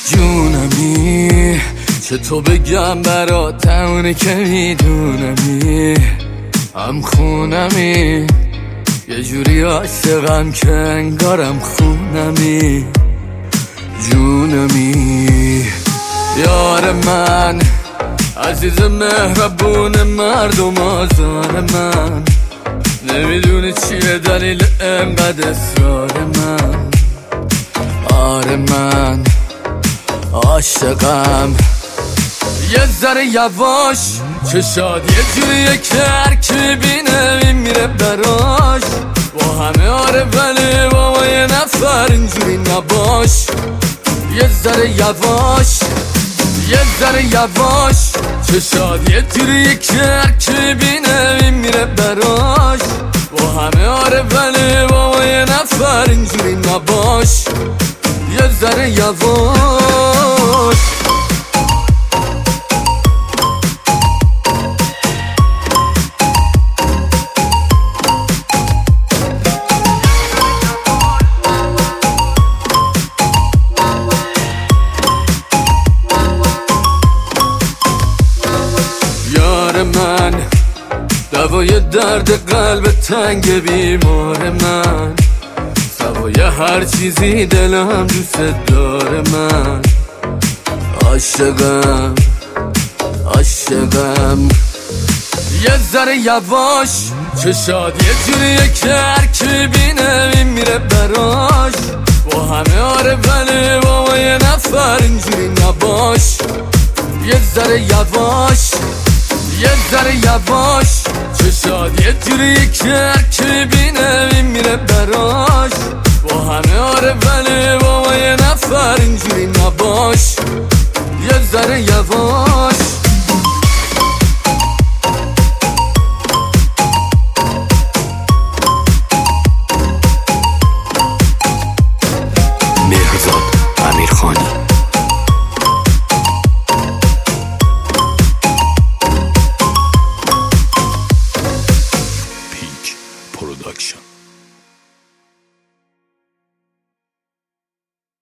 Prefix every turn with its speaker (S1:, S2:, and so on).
S1: جونمی چه تو بگم برات اونی که میدونمی هم خونمی یه جوری عاشقم که انگارم خونمی جونمی یار من عزیز مهربون مردم آزار من نمیدونی چیه دلیل انقدر اصرار من آره من عاشقم یه ذره یواش چشاد یه جوریه که هر کی بینه میره براش با همه آره ولی با یه نفر اینجوری نباش یه ذره یواش یه ذره یواش چشاد یه جوریه که هر کی بینه میره براش با همه آره ولی با یه نفر اینجوری نباش یه ذره یواش یار من دوای درد قلب تنگ بیمار من سوای هر چیزی دلم دوست داره من عاشقم عاشقم یه ذره یواش چشاد یه جوریه که هر کی بینه میره براش با همه آره ولی با یه نفر اینجوری نباش یه ذره یواش یه ذره یواش چشاد یه جوریه که هر کی بینه میره براش با همه آره ولی با یه نفر اینجوری نباش یه ذره یواش